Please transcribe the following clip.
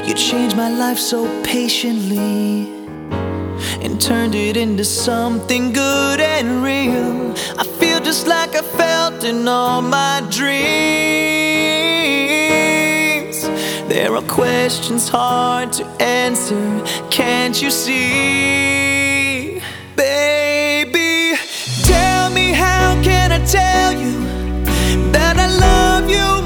You changed my life so patiently and turned it into something good and real. I feel just like I felt in all my dreams. There are questions hard to answer, can't you see?